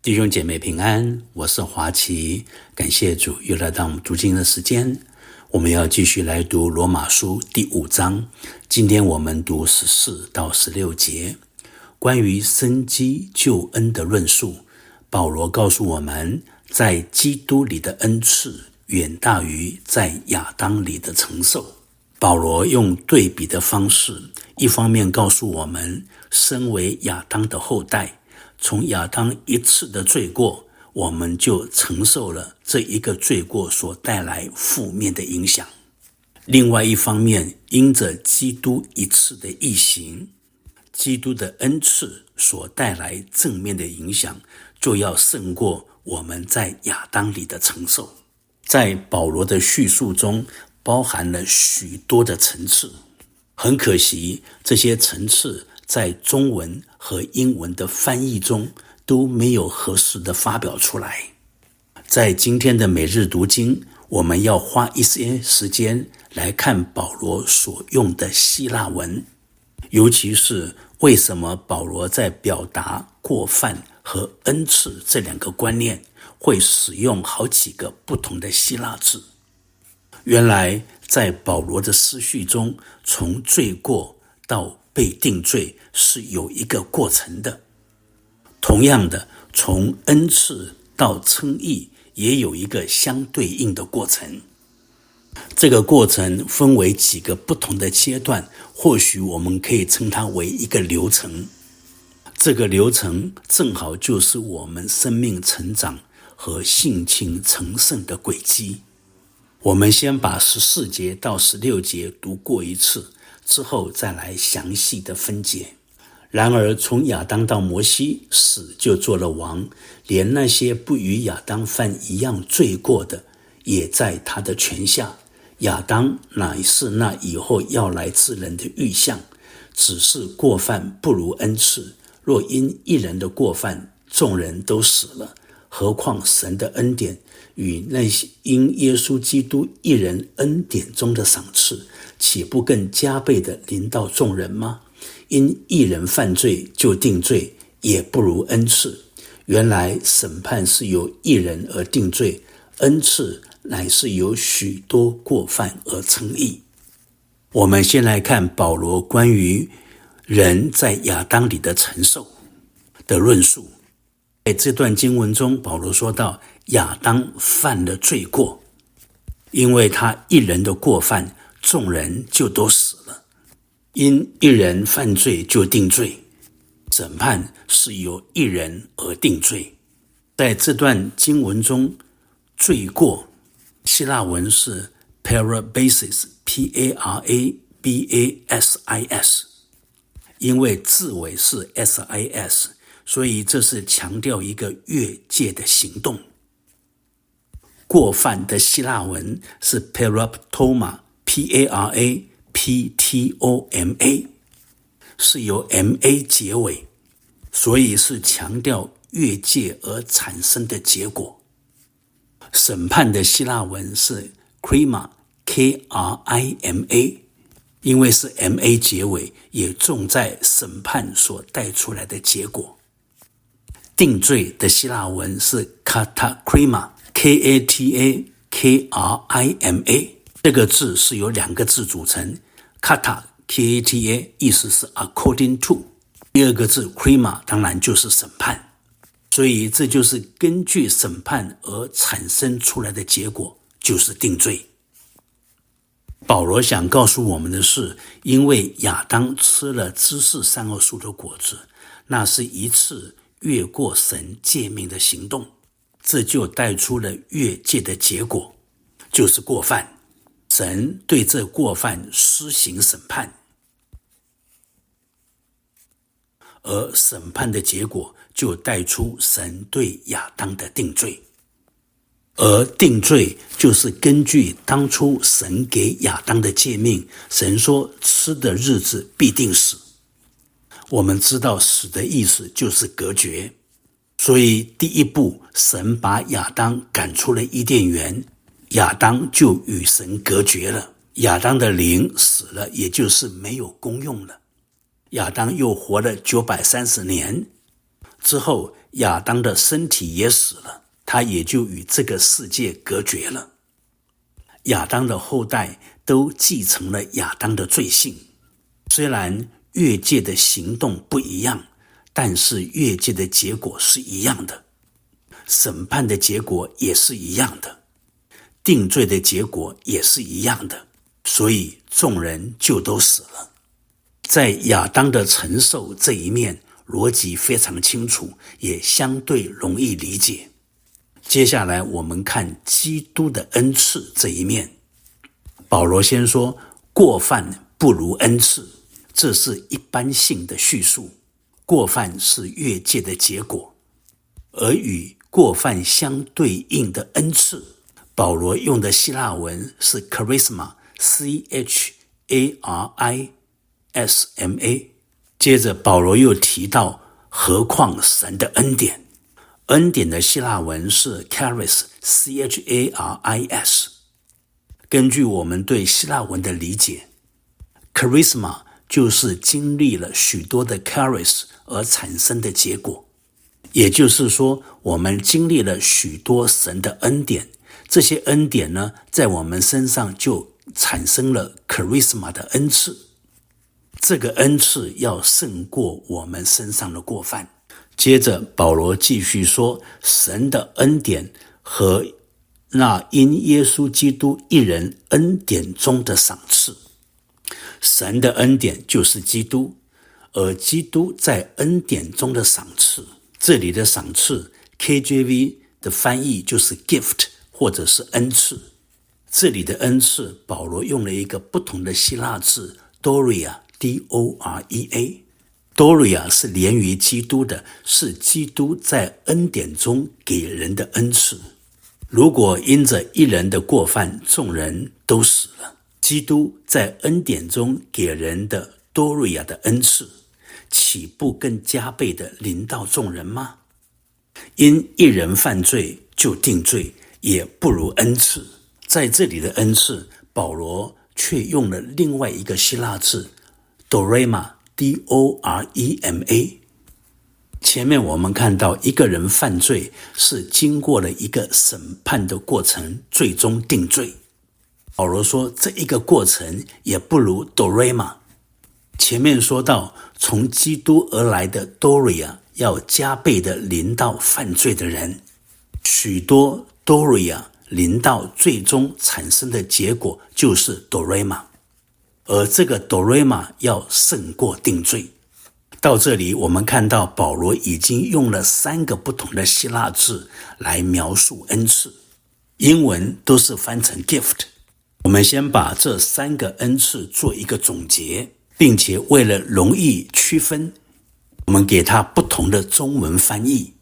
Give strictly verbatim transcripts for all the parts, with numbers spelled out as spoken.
弟兄姐妹平安，我是华奇，感谢主又来到我们读经的时间。我们要继续来读罗马书第五章，今天我们读十四到十六节，关于生机救恩的论述。保罗告诉我们，在基督里的恩赐远大于在亚当里的承受。保罗用对比的方式，一方面告诉我们，身为亚当的后代，从亚当一次的罪过，我们就承受了这一个罪过所带来负面的影响。另外一方面，因着基督一次的义行，基督的恩赐所带来正面的影响，就要胜过我们在亚当里的承受。在保罗的叙述中，包含了许多的层次。很可惜，这些层次在中文和英文的翻译中都没有合适的发表出来。在今天的每日读经，我们要花一些时间来看保罗所用的希腊文，尤其是为什么保罗在表达过犯和恩赐这两个观念会使用好几个不同的希腊字。原来在保罗的思绪中，从罪过到被定罪是有一个过程的。同样的，从恩赐到称义也有一个相对应的过程。这个过程分为几个不同的阶段，或许我们可以称它为一个流程。这个流程正好就是我们生命成长和性情成圣的轨迹。我们先把十四节到十六节读过一次，之后再来详细的分解。然而从亚当到摩西，死就做了王，连那些不与亚当犯一样罪过的，也在他的权下。亚当乃是那以后要来之人的预像，只是过犯不如恩赐。若因一人的过犯，众人都死了，何况神的恩典与那些因耶稣基督一人恩典中的赏赐，岂不更加倍的临到众人吗？因一人犯罪就定罪，也不如恩赐。原来审判是由一人而定罪，恩赐乃是由许多过犯而称义。我们先来看保罗关于人在亚当里的承受的论述。在这段经文中，保罗说到亚当犯了罪过，因为他一人的过犯，众人就都死了。因一人犯罪就定罪，审判是由一人而定罪。在这段经文中，罪过希腊文是 parabasis P A R A B A S I S， 因为字尾是 S I S， 所以这是强调一个越界的行动。过犯的希腊文是 paraptoma P A R A P T O M A， 是由 M A 结尾，所以是强调越界而产生的结果。审判的希腊文是 krima K R I M A， 因为是 M A 结尾，也重在审判所带出来的结果。定罪的希腊文是 katakrima K A T A K R I M A， 这个字是由两个字组成， kata K A T A 意思是 according to， 第二个字 krima 当然就是审判，所以这就是根据审判而产生出来的结果，就是定罪。保罗想告诉我们的是，因为亚当吃了知识善恶树的果子，那是一次越过神诫命的行动，这就带出了越界的结果，就是过犯。神对这过犯施行审判，而审判的结果就带出神对亚当的定罪。而定罪就是根据当初神给亚当的诫命，神说吃的日子必定死。我们知道死的意思就是隔绝，所以第一步，神把亚当赶出了伊甸园，亚当就与神隔绝了。亚当的灵死了，也就是没有功用了。亚当又活了九百三十年， 之后，亚当的身体也死了，他也就与这个世界隔绝了。亚当的后代都继承了亚当的罪性，虽然越界的行动不一样，但是越界的结果是一样的，审判的结果也是一样的，定罪的结果也是一样的，所以众人就都死了。在亚当的承受这一面，逻辑非常清楚，也相对容易理解。接下来我们看基督的恩赐这一面。保罗先说，过犯不如恩赐，这是一般性的叙述。过犯是越界的结果，而与过犯相对应的恩赐，保罗用的希腊文是 charisma， C H A R I S M A。 接着保罗又提到，何况神的恩典。恩典的希腊文是 charis， C H A R I S。 根据我们对希腊文的理解， charisma 就是经历了许多的 charis 而产生的结果，也就是说，我们经历了许多神的恩典，这些恩典呢，在我们身上就产生了 charisma 的恩赐。这个恩赐要胜过我们身上的过犯。接着保罗继续说，神的恩典和那因耶稣基督一人恩典中的赏赐。神的恩典就是基督，而基督在恩典中的赏赐，这里的赏赐 K J V 的翻译就是 gift 或者是恩赐。这里的恩赐，保罗用了一个不同的希腊字 Doria， D O R E A。 Doria 是连于基督的，是基督在恩典中给人的恩赐。如果因着一人的过犯，众人都死了，基督在恩典中给人的 Doria 的恩赐，岂不更加倍的临到众人吗？因一人犯罪就定罪，也不如恩赐。在这里的恩赐，保罗却用了另外一个希腊字 Dorema， D O R E M A。 前面我们看到一个人犯罪是经过了一个审判的过程，最终定罪。保罗说这一个过程也不如 Dorema。 前面说到从基督而来的 Doria 要加倍的临到犯罪的人，许多 Doria 临到最终产生的结果就是 Dorema， 而这个 Dorema 要胜过定罪。到这里我们看到保罗已经用了三个不同的希腊字来描述恩赐，英文都是翻成 gift。 我们先把这三个恩赐做一个总结，并且为了容易区分，我们给它不同的中文翻译。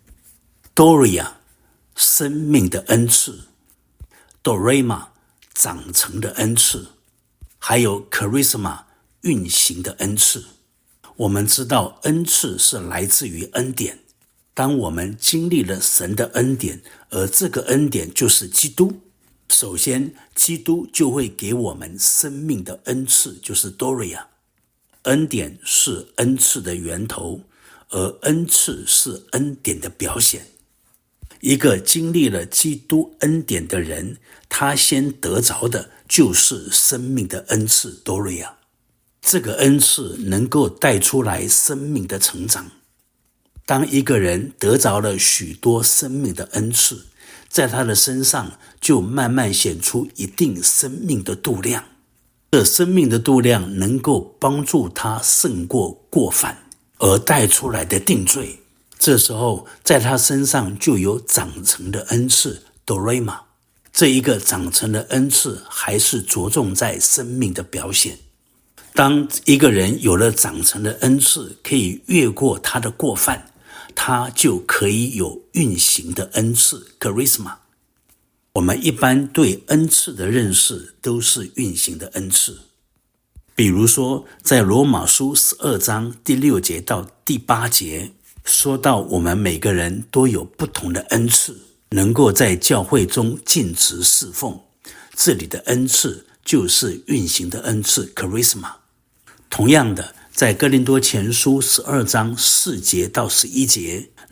Doria 生命的恩赐， Dorema 长成的恩赐，还有 Charisma 运行的恩赐。我们知道恩赐是来自于恩典，当我们经历了神的恩典，而这个恩典就是基督，首先基督就会给我们生命的恩赐，就是 Doria。 恩典是恩赐的源头，而恩赐是恩典的表现。一个经历了基督恩典的人，他先得着的就是生命的恩赐 Doria。这个恩赐能够带出来生命的成长。当一个人得着了许多生命的恩赐，在他的身上就慢慢显出一定生命的度量。这生命的度量能够帮助他胜过过犯而带出来的定罪。这时候在他身上就有长成的恩赐 Dorema。 这一个长成的恩赐还是着重在生命的表现。当一个人有了长成的恩赐，可以越过他的过犯，他就可以有运行的恩赐 Charisma。 我们一般对恩赐的认识都是运行的恩赐。比如说在罗马书十二章第六节到第八节，说到我们每个人都有不同的恩赐，能够在教会中尽职侍奉。这里的恩赐就是运行的恩赐 Charisma。同样的，在哥林多前书十二章四节到十一节，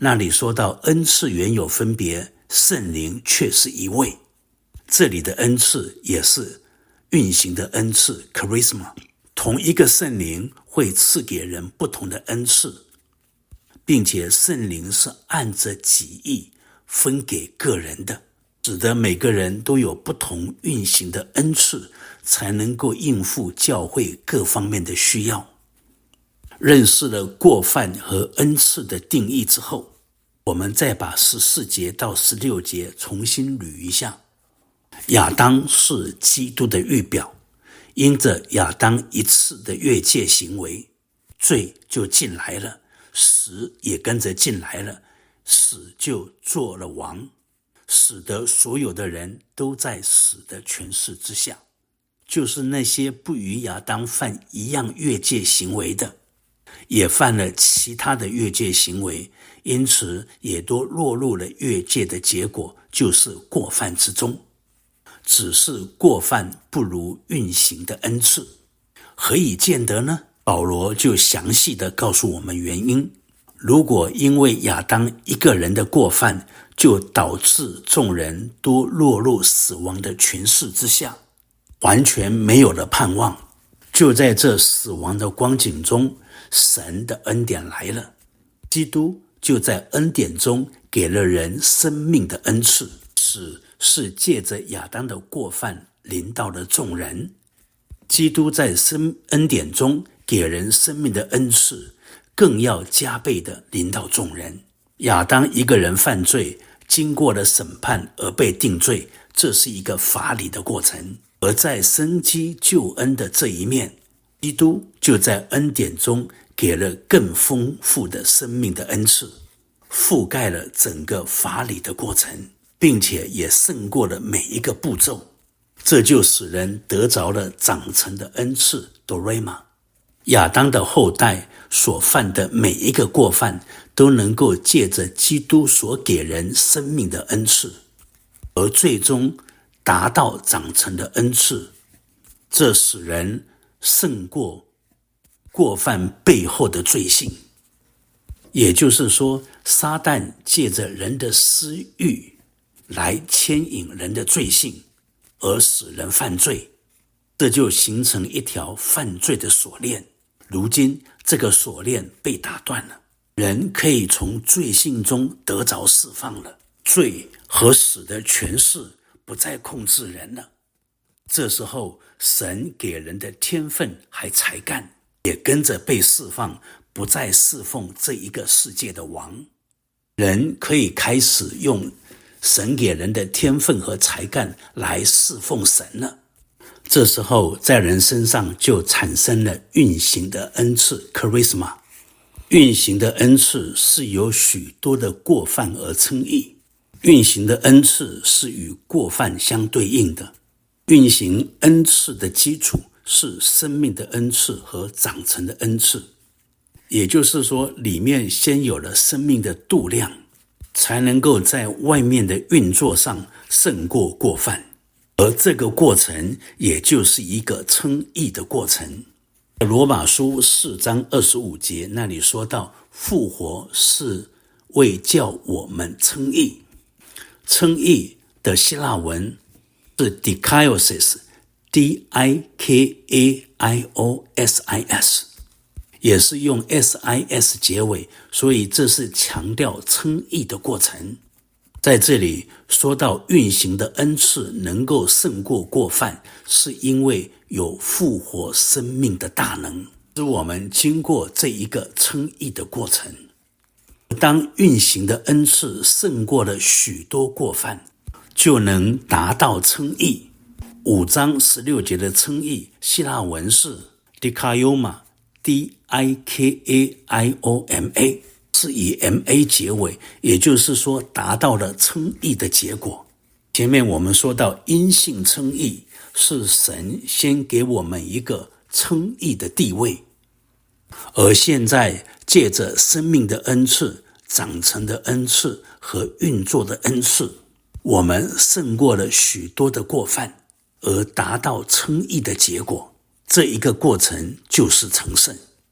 那里说到恩赐原有分别，圣灵却是一位。这里的恩赐也是运行的恩赐 charisma， 同一个圣灵会赐给人不同的恩赐，并且圣灵是按着己意分给个人的，使得每个人都有不同运行的恩赐，才能够应付教会各方面的需要。认识了过犯和恩赐的定义之后，我们再把十四节到十六节重新捋一下。亚当是基督的预表，因着亚当一次的越界行为，罪就进来了，死也跟着进来了，死就做了王，使得所有的人都在死的权势之下，就是那些不与亚当犯一样越界行为的，也犯了其他的越界行为，因此也都落入了越界的结果，就是过犯之中。只是过犯不如运行的恩赐，何以见得呢？保罗就详细的告诉我们原因。如果因为亚当一个人的过犯，就导致众人都落入死亡的权势之下，完全没有了盼望，就在这死亡的光景中，神的恩典来了，基督就在恩典中给了人生命的恩赐，使是借着亚当的过犯临到了众人。基督在生恩典中给人生命的恩赐，更要加倍的临到众人。亚当一个人犯罪，经过了审判而被定罪，这是一个法理的过程。而在生机救恩的这一面，基督就在恩典中给了更丰富的生命的恩赐，覆盖了整个法理的过程，并且也胜过了每一个步骤，这就使人得着了长成的恩赐 Dorema。 亚当的后代所犯的每一个过犯，都能够借着基督所给人生命的恩赐，而最终达到长成的恩赐，这使人胜过过犯背后的罪性。也就是说，撒旦借着人的私欲来牵引人的罪性，而使人犯罪，这就形成一条犯罪的锁链。如今这个锁链被打断了，人可以从罪性中得着释放了，罪和死的权势不再控制人了。这时候神给人的天分还才干也跟着被释放，不再侍奉这一个世界的王，人可以开始用神给人的天分和才干来侍奉神了。这时候在人身上就产生了运行的恩赐 charisma。 运行的恩赐是由许多的过犯而称义，运行的恩赐是与过犯相对应的。运行恩赐的基础是生命的恩赐和长成的恩赐，也就是说，里面先有了生命的度量，才能够在外面的运作上胜过过犯，而这个过程也就是一个称义的过程。罗马书四章二十五节那里说到，复活是为叫我们称义。称义的希腊文是 dikaiosis， D I K A I O S I S， 也是用 S I S 结尾，所以这是强调称义的过程。在这里说到运行的恩赐能够胜过过犯，是因为有复活生命的大能，使我们经过这一个称义的过程。当运行的恩赐胜过了许多过犯，就能达到称义。五章十六节的称义，希腊文是 dikaioma， D I K A I O M A， 是以 M A 结尾，也就是说达到了称义的结果。前面我们说到因信称义，是神先给我们一个称义的地位，而现在借着生命的恩赐、长成的恩赐和运作的恩赐，我们胜过了许多的过犯，而达到称义的结果。这一个过程就是成圣。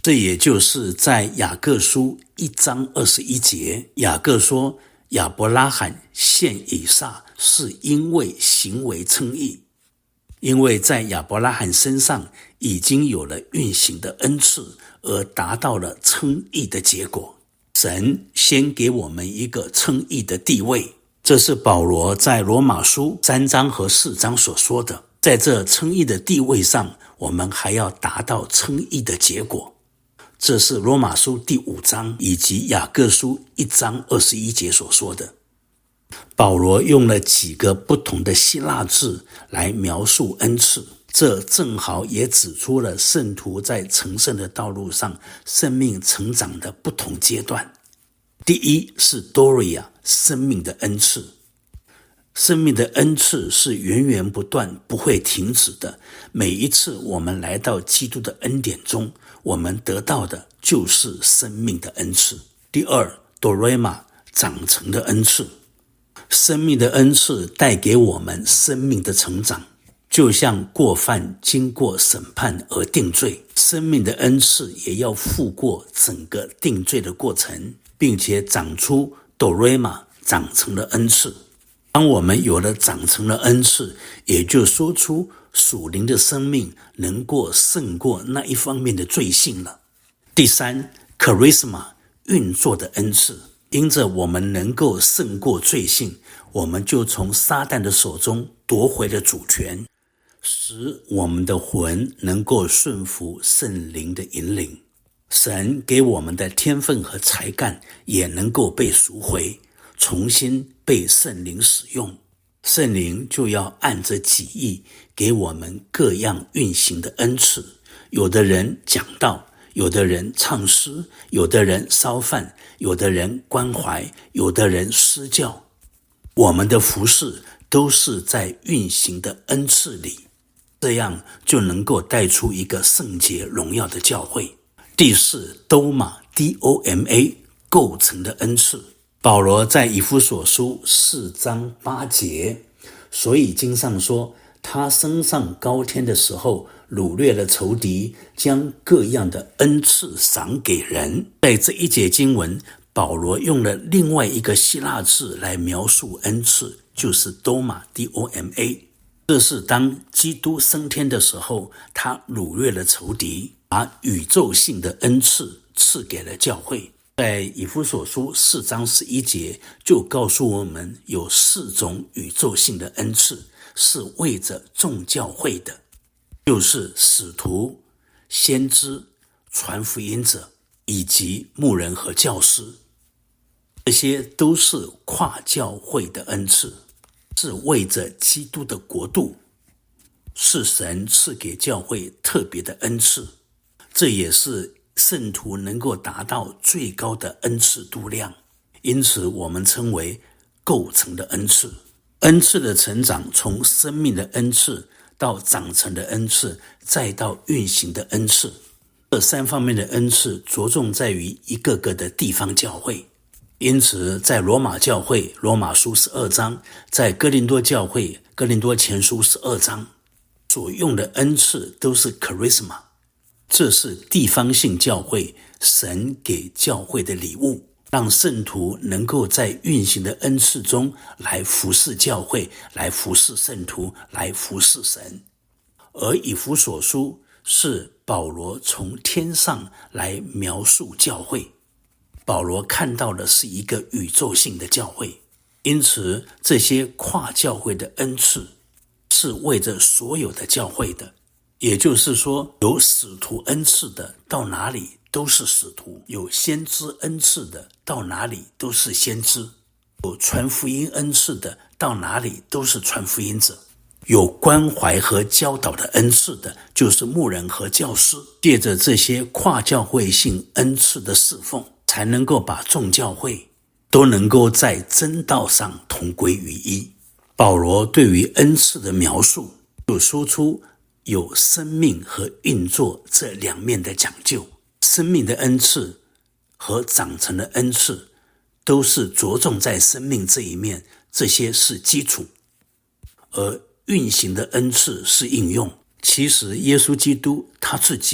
这也就是在雅各书一章二十一节，雅各说亚伯拉罕献以撒是因为行为称义，因为在亚伯拉罕身上已经有了运行的恩赐，而达到了称义的结果。神先给我们一个称义的地位，这是保罗在罗马书三章和四章所说的。在这称义的地位上，我们还要达到称义的结果。这是罗马书第五章以及雅各书一章二十一节所说的。保罗用了几个不同的希腊字来描述恩赐，这正好也指出了圣徒在成圣的道路上生命成长的不同阶段。第一是 Doria， 生命的恩赐。生命的恩赐是源源不断，不会停止的。每一次我们来到基督的恩典中，我们得到的就是生命的恩赐。第二 Dorema， 长成的恩赐。生命的恩赐带给我们生命的成长，就像过犯经过审判而定罪，生命的恩赐也要付过整个定罪的过程，并且长出 Dorema， 长成了恩赐。当我们有了长成了恩赐，也就说出属灵的生命能够胜过那一方面的罪性了。第三 Charisma， 运作的恩赐。因着我们能够胜过罪性，我们就从撒旦的手中夺回了主权，使我们的魂能够顺服圣灵的引领。神给我们的天分和才干也能够被赎回，重新被圣灵使用。圣灵就要按着己意给我们各样运行的恩赐，有的人讲道，有的人唱诗，有的人烧饭，有的人关怀，有的人施教。我们的服事都是在运行的恩赐里，这样就能够带出一个圣洁荣耀的教会。第四 Doma D O M A 构成的恩赐。保罗在以弗所书四章八节，所以经上说，他升上高天的时候，掳掠了仇敌，将各样的恩赐赏给人。在这一节经文，保罗用了另外一个希腊字来描述恩赐，就是 Doma D O M A。 这是当基督升天的时候，他掳掠了仇敌，把宇宙性的恩赐赐给了教会。在以弗所书四章十一节就告诉我们，有四种宇宙性的恩赐是为着众教会的，就是使徒、先知、传福音者以及牧人和教师。这些都是跨教会的恩赐，是为着基督的国度，是神赐给教会特别的恩赐。这也是圣徒能够达到最高的恩赐度量，因此我们称为构成的恩赐。恩赐的成长，从生命的恩赐到长成的恩赐，再到运行的恩赐，这三方面的恩赐着重在于一个个的地方教会。因此在罗马教会罗马书十二章，在哥林多教会哥林多前书十二章所用的恩赐都是 charisma，这是地方性教会神给教会的礼物，让圣徒能够在运行的恩赐中来服侍教会，来服侍圣徒，来服侍神。而以弗所书是保罗从天上来描述教会，保罗看到的是一个宇宙性的教会，因此这些跨教会的恩赐是为着所有的教会的。也就是说，有使徒恩赐的到哪里都是使徒，有先知恩赐的到哪里都是先知，有传福音恩赐的到哪里都是传福音者，有关怀和教导的恩赐的就是牧人和教师。借着这些跨教会性恩赐的侍奉，才能够把众教会都能够在真道上同归于一。保罗对于恩赐的描述就说出有生命和运作这两面的讲究。生命的恩赐和长成的恩赐都是着重在生命这一面，这些是基础，而运行的恩赐是应用。其实耶稣基督他自己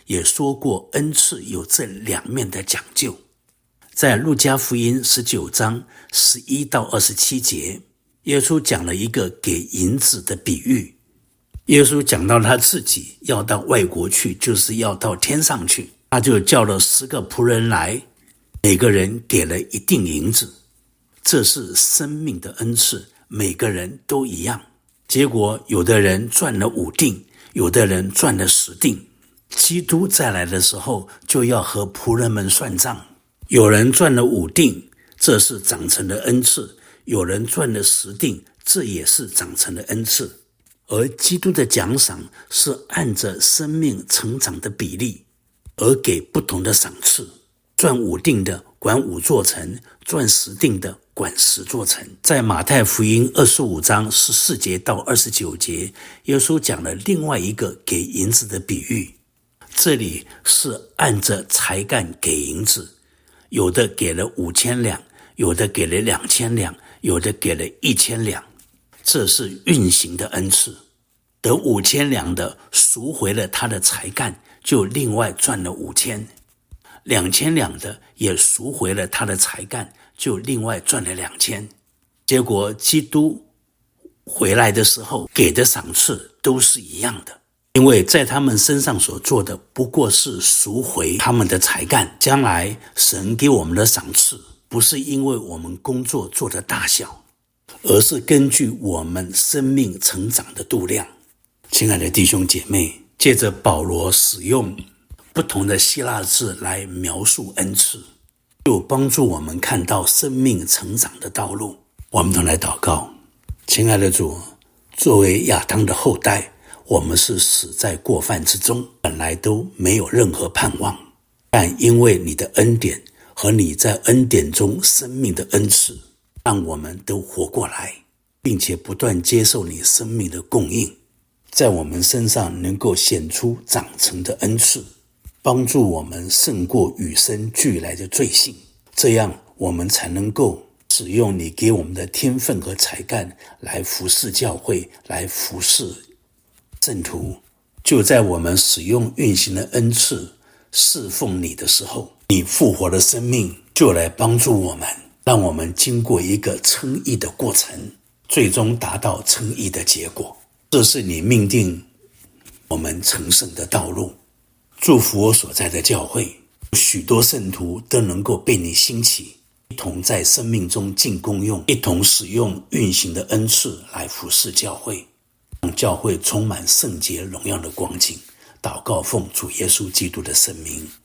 也说过恩赐有这两面的讲究。在路加福音十九章十一到二十七节，耶稣讲了一个给银子的比喻。耶稣讲到他自己要到外国去，就是要到天上去，他就叫了十个仆人来，每个人给了一锭银子，这是生命的恩赐，每个人都一样。结果有的人赚了五锭，有的人赚了十锭。基督再来的时候就要和仆人们算账，有人赚了五锭，这是长成的恩赐，有人赚了十锭，这也是长成的恩赐。而基督的奖赏是按着生命成长的比例而给不同的赏赐，赚五锭的管五座城，赚十锭的管十座城。在马太福音二十五章十四节到二十九节，耶稣讲了另外一个给银子的比喻，这里是按着才干给银子，有的给了五千两，有的给了两千两，有的给了一千两，这是运行的恩赐。得五千两的赎回了他的才干，就另外赚了五千。两千两的也赎回了他的才干，就另外赚了两千。结果基督回来的时候给的赏赐都是一样的，因为在他们身上所做的不过是赎回他们的才干。将来神给我们的赏赐不是因为我们工作做的大小，而是根据我们生命成长的度量。亲爱的弟兄姐妹，借着保罗使用不同的希腊字来描述恩赐，就帮助我们看到生命成长的道路。我们同来祷告。亲爱的主，作为亚当的后代，我们是死在过犯之中，本来都没有任何盼望，但因为你的恩典和你在恩典中生命的恩赐，让我们都活过来，并且不断接受你生命的供应，在我们身上能够显出长成的恩赐，帮助我们胜过与生俱来的罪性，这样我们才能够使用你给我们的天分和才干来服侍教会，来服侍圣徒。就在我们使用运行的恩赐侍奉你的时候，你复活的生命就来帮助我们，让我们经过一个称义的过程，最终达到称义的结果。这是你命定我们成圣的道路。祝福我所在的教会，许多圣徒都能够被你兴起，一同在生命中尽功用，一同使用运行的恩赐来服侍教会，让教会充满圣洁荣耀的光景。祷告奉主耶稣基督的圣名。